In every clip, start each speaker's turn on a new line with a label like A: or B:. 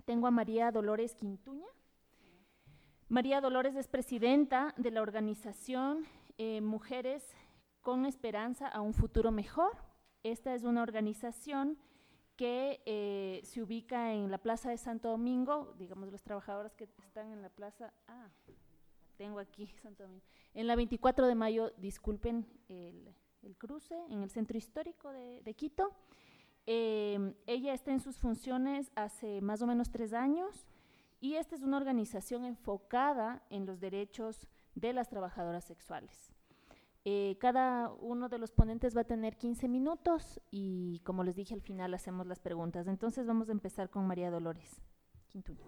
A: tengo a María Dolores Quintuña. María Dolores es presidenta de la organización Mujeres con Esperanza a un Futuro Mejor. Esta es una organización que se ubica en la Plaza de Santo Domingo, digamos los trabajadores que están en la plaza, tengo aquí Santo Domingo, en la 24 de mayo, disculpen el cruce, en el centro histórico de Quito. Ella está en sus funciones hace más o menos 3 años y esta es una organización enfocada en los derechos de las trabajadoras sexuales. Cada uno de los ponentes va a tener 15 minutos y, como les dije, al final hacemos las preguntas. Entonces vamos a empezar con María Dolores Quintuña.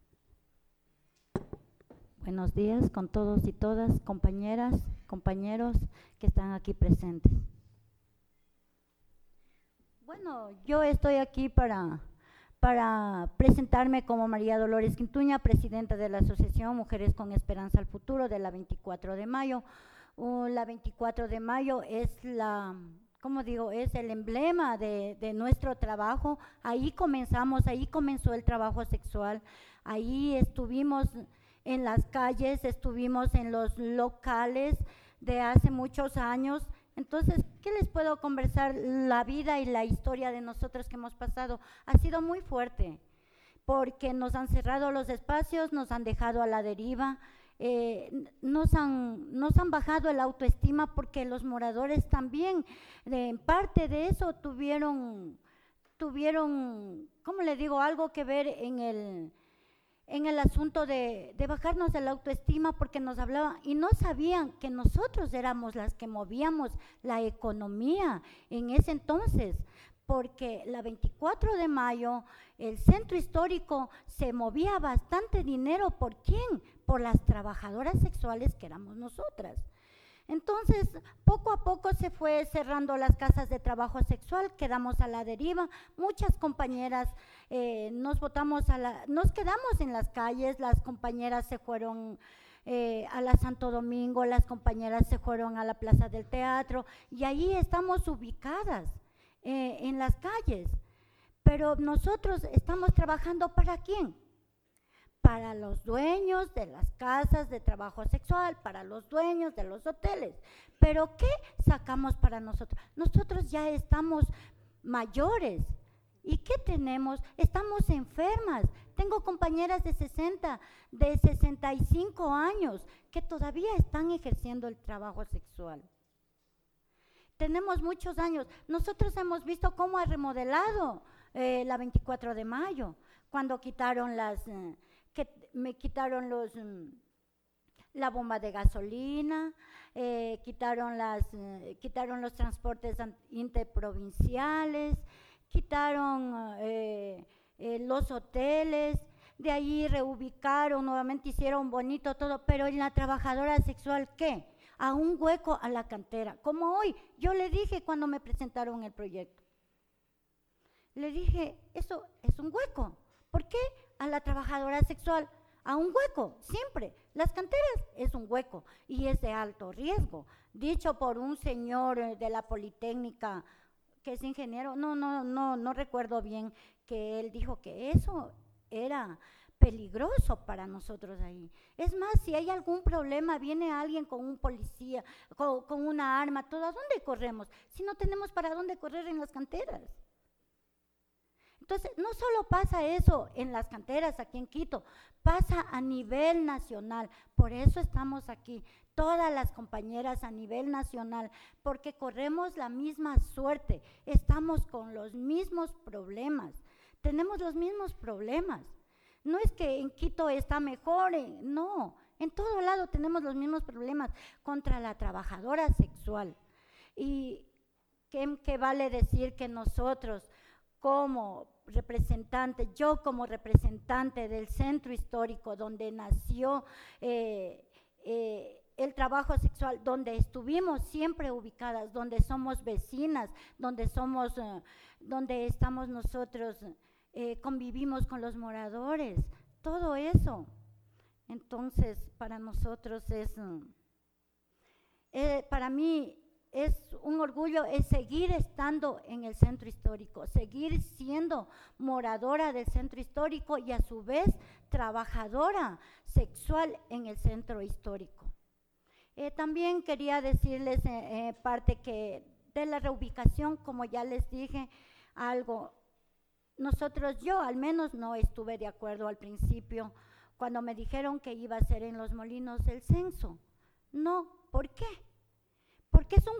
B: Buenos días con todos y todas, compañeras, compañeros que están aquí presentes. Bueno, yo estoy aquí para presentarme como María Dolores Quintuña, presidenta de la Asociación Mujeres con Esperanza al Futuro de la 24 de mayo. La 24 de mayo es es el emblema de nuestro trabajo. Ahí comenzamos, ahí comenzó el trabajo sexual. Ahí estuvimos en las calles, estuvimos en los locales de hace muchos años. Entonces, ¿qué les puedo conversar? La vida y la historia de nosotros que hemos pasado ha sido muy fuerte, porque nos han cerrado los espacios, nos han dejado a la deriva, nos han bajado el autoestima, porque los moradores también, en parte de eso, tuvieron, ¿cómo le digo?, algo que ver en el asunto de bajarnos el autoestima, porque nos hablaban y no sabían que nosotros éramos las que movíamos la economía en ese entonces, porque la 24 de mayo el centro histórico se movía bastante dinero. ¿Por quién? Por las trabajadoras sexuales que éramos nosotras. Entonces, poco a poco se fue cerrando las casas de trabajo sexual, quedamos a la deriva. Muchas compañeras nos quedamos en las calles, las compañeras se fueron a la Santo Domingo, las compañeras se fueron a la Plaza del Teatro y ahí estamos ubicadas en las calles. Pero nosotros estamos trabajando ¿para quién? Para los dueños de las casas de trabajo sexual, para los dueños de los hoteles. ¿Pero qué sacamos para nosotros? Nosotros ya estamos mayores. ¿Y qué tenemos? Estamos enfermas. Tengo compañeras de 60, de 65 años que todavía están ejerciendo el trabajo sexual. Tenemos muchos años. Nosotros hemos visto cómo ha remodelado la 24 de mayo, cuando quitaron la bomba de gasolina, quitaron los transportes interprovinciales, quitaron los hoteles, de ahí reubicaron, nuevamente hicieron bonito todo, pero en la trabajadora sexual, ¿qué? A un hueco a la cantera, como hoy, yo le dije cuando me presentaron el proyecto, le dije, eso es un hueco. ¿Por qué? A la trabajadora sexual, a un hueco, siempre. Las canteras es un hueco y es de alto riesgo. Dicho por un señor de la Politécnica, que es ingeniero, no recuerdo bien, que él dijo que eso era peligroso para nosotros ahí. Es más, si hay algún problema, viene alguien con un policía, con una arma, ¿todo a dónde corremos? Si no tenemos para dónde correr en las canteras. Entonces, no solo pasa eso en las canteras aquí en Quito, pasa a nivel nacional. Por eso estamos aquí, todas las compañeras a nivel nacional, porque corremos la misma suerte, estamos con los mismos problemas, tenemos los mismos problemas. No es que en Quito está mejor, no, en todo lado tenemos los mismos problemas contra la trabajadora sexual. ¿Y qué vale decir que nosotros, como representante, yo como representante del centro histórico donde nació el trabajo sexual, donde estuvimos siempre ubicadas, donde somos vecinas, donde estamos nosotros, convivimos con los moradores, todo eso? Entonces, para nosotros para mí es un orgullo es seguir estando en el centro histórico, seguir siendo moradora del centro histórico y a su vez trabajadora sexual en el centro histórico. También quería decirles parte que de la reubicación, como ya les dije, algo, yo al menos no estuve de acuerdo al principio cuando me dijeron que iba a ser en Los Molinos el censo. No, ¿por qué? Porque es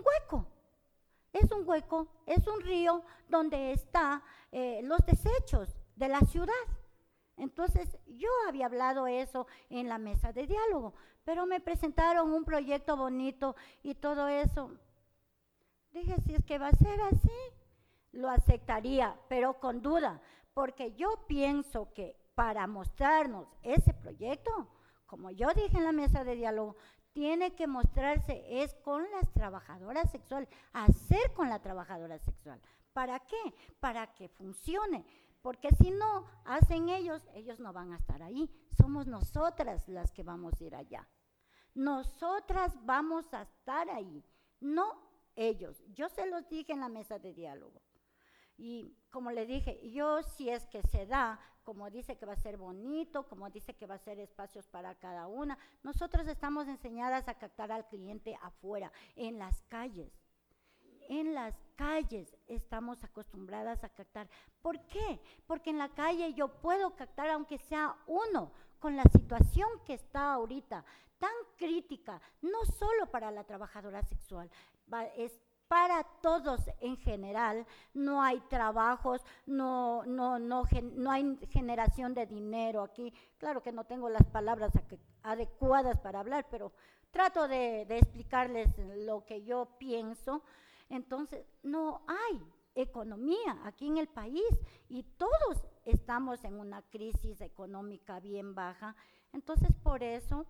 B: un hueco, es un río donde están los desechos de la ciudad. Entonces, yo había hablado eso en la mesa de diálogo, pero me presentaron un proyecto bonito y todo eso. Dije, si es que va a ser así, lo aceptaría, pero con duda, porque yo pienso que para mostrarnos ese proyecto, como yo dije en la mesa de diálogo, tiene que mostrarse es con las trabajadoras sexuales, hacer con la trabajadora sexual. ¿Para qué? Para que funcione, porque si no hacen ellos no van a estar ahí. Somos nosotras las que vamos a ir allá. Nosotras vamos a estar ahí, no ellos. Yo se los dije en la mesa de diálogo. Y como le dije, yo si es que se da, como dice que va a ser bonito, como dice que va a ser espacios para cada una, nosotros estamos enseñadas a captar al cliente afuera, en las calles. En las calles estamos acostumbradas a captar. ¿Por qué? Porque en la calle yo puedo captar aunque sea uno, con la situación que está ahorita, tan crítica, no solo para la trabajadora sexual, es para todos en general. No hay trabajos, no hay generación de dinero aquí. Claro que no tengo las palabras adecuadas para hablar, pero trato de explicarles lo que yo pienso. Entonces, no hay economía aquí en el país y todos estamos en una crisis económica bien baja. Entonces, por eso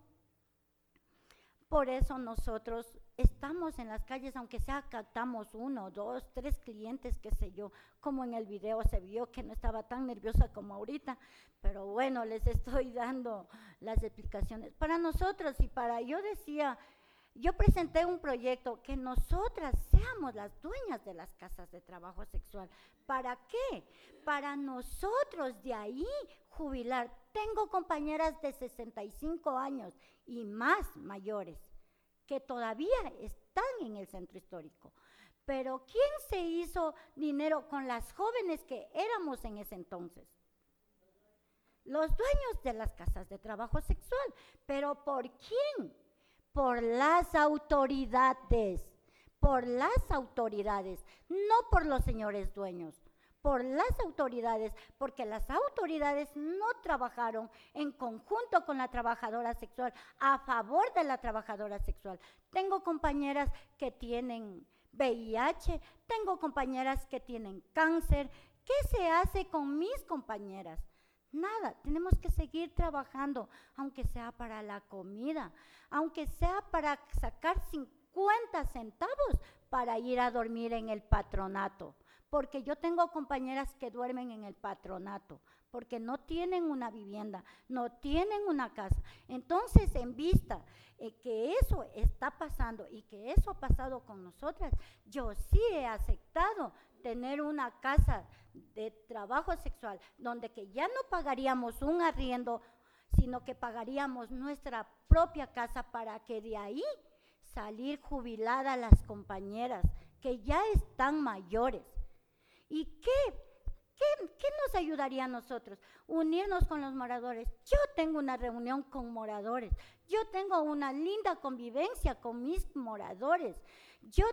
B: nosotros estamos en las calles, aunque sea captamos 1, 2, 3 clientes, qué sé yo, como en el video se vio que no estaba tan nerviosa como ahorita, pero bueno, les estoy dando las explicaciones. Para nosotros yo presenté un proyecto que nosotras seamos las dueñas de las casas de trabajo sexual. ¿Para qué? Para nosotros de ahí jubilar. Tengo compañeras de 65 años y más mayores que todavía están en el centro histórico. Pero ¿quién se hizo dinero con las jóvenes que éramos en ese entonces? Los dueños de las casas de trabajo sexual. ¿Pero por quién? Por las autoridades, no por los señores dueños, por las autoridades, porque las autoridades no trabajaron en conjunto con la trabajadora sexual, a favor de la trabajadora sexual. Tengo compañeras que tienen VIH, tengo compañeras que tienen cáncer. ¿Qué se hace con mis compañeras? Nada, tenemos que seguir trabajando, aunque sea para la comida, aunque sea para sacar 50 centavos para ir a dormir en el patronato, porque yo tengo compañeras que duermen en el patronato, porque no tienen una vivienda, no tienen una casa. Entonces, en vista que eso está pasando y que eso ha pasado con nosotras, yo sí he aceptado tener una casa de trabajo sexual, donde que ya no pagaríamos un arriendo, sino que pagaríamos nuestra propia casa para que de ahí salir jubiladas las compañeras que ya están mayores. ¿Y qué nos ayudaría a nosotros? Unirnos con los moradores. Yo tengo una reunión con moradores, yo tengo una linda convivencia con mis moradores. Yo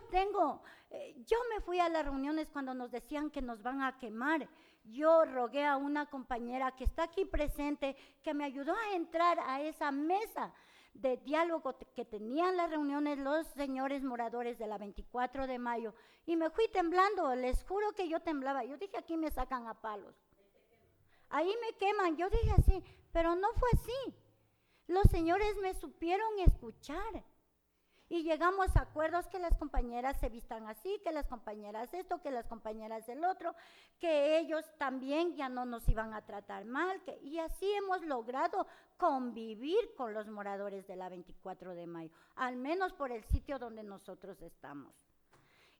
B: me fui a las reuniones cuando nos decían que nos van a quemar. Yo rogué a una compañera que está aquí presente, que me ayudó a entrar a esa mesa de diálogo que tenían las reuniones los señores moradores de la 24 de mayo, y me fui temblando, les juro que yo temblaba. Yo dije, aquí me sacan a palos, ahí me queman. Yo dije así, pero no fue así. Los señores me supieron escuchar y llegamos a acuerdos, que las compañeras se vistan así, que las compañeras esto, que las compañeras el otro, que ellos también ya no nos iban a tratar mal, y así hemos logrado convivir con los moradores de la 24 de mayo, al menos por el sitio donde nosotros estamos.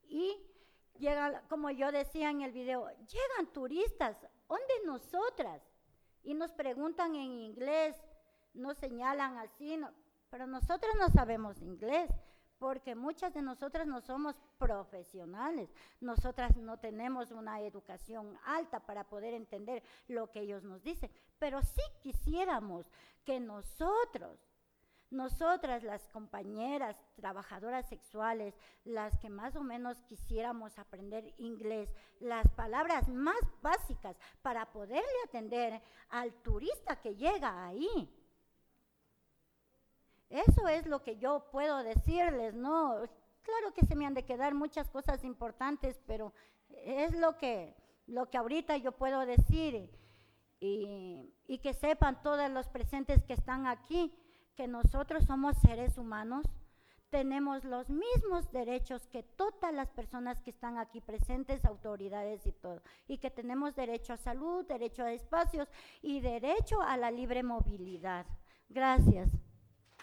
B: Y llegan, como yo decía en el video, llegan turistas, ¿dónde nosotras? Y nos preguntan en inglés, nos señalan así, pero nosotras no sabemos inglés, porque muchas de nosotras no somos profesionales, nosotras no tenemos una educación alta para poder entender lo que ellos nos dicen, pero sí quisiéramos que nosotras, las compañeras, trabajadoras sexuales, las que más o menos quisiéramos aprender inglés, las palabras más básicas para poderle atender al turista que llega ahí. Eso es lo que yo puedo decirles, ¿no? Claro que se me han de quedar muchas cosas importantes, pero es lo que ahorita yo puedo decir. Y que sepan todos los presentes que están aquí, que nosotros somos seres humanos, tenemos los mismos derechos que todas las personas que están aquí presentes, autoridades y todo, y que tenemos derecho a salud, derecho a espacios y derecho a la libre movilidad. Gracias.